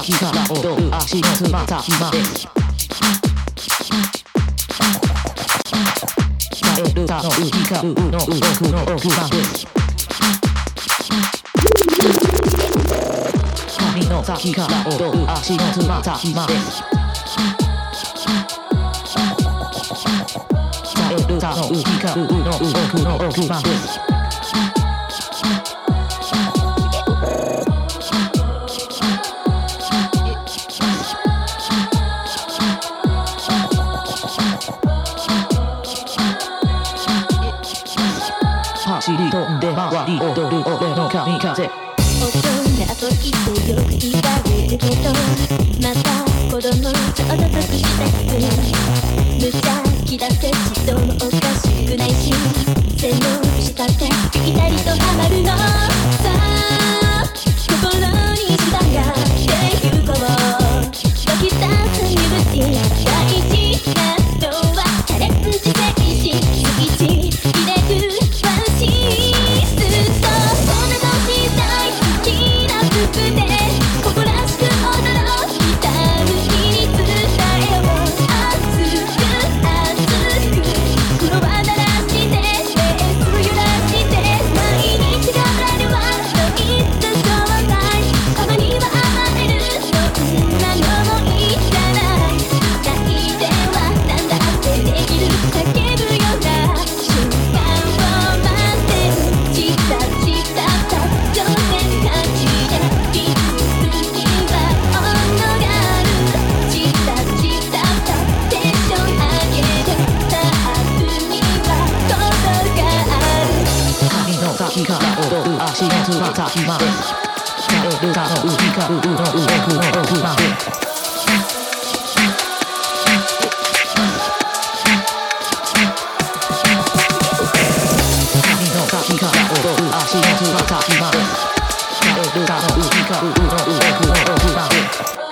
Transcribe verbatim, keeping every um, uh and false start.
日からおと足のつまた暇で耐えるたのうきかうの動くの奥まで髪の先からおと足のつまた暇で耐えるたのうきかうの動くの奥まで走り飛んで回り踊る俺の神風大人と言ってよく言われるけどまた子供ちょうど得したく無邪気だってちっともおかしくないし背の下ってぴったりとハマるのさあ心に従ってゆこう溶き出すニューティー大事なのはチャレンジ精神スイッチ入れるワンシーズンとこんな年大好きな服で誇らしく驚いた海に伝えよう熱く熱く黒は鳴らしてレース揺らして毎日があるわと言った正体たまには甘えるそんなのもいいじゃない泣いてはなんだってできる叫ぶような瞬間を待ってるチタチタと挑戦感じでいつには温度があるチタチタとテンション上げてタップにはコードがある髪の先から踊る足のつま先まで耐えるたのうきかうの動くの奥まで髪の先から踊る足のつま先まで耐えるたのうきかうの動くの奥まで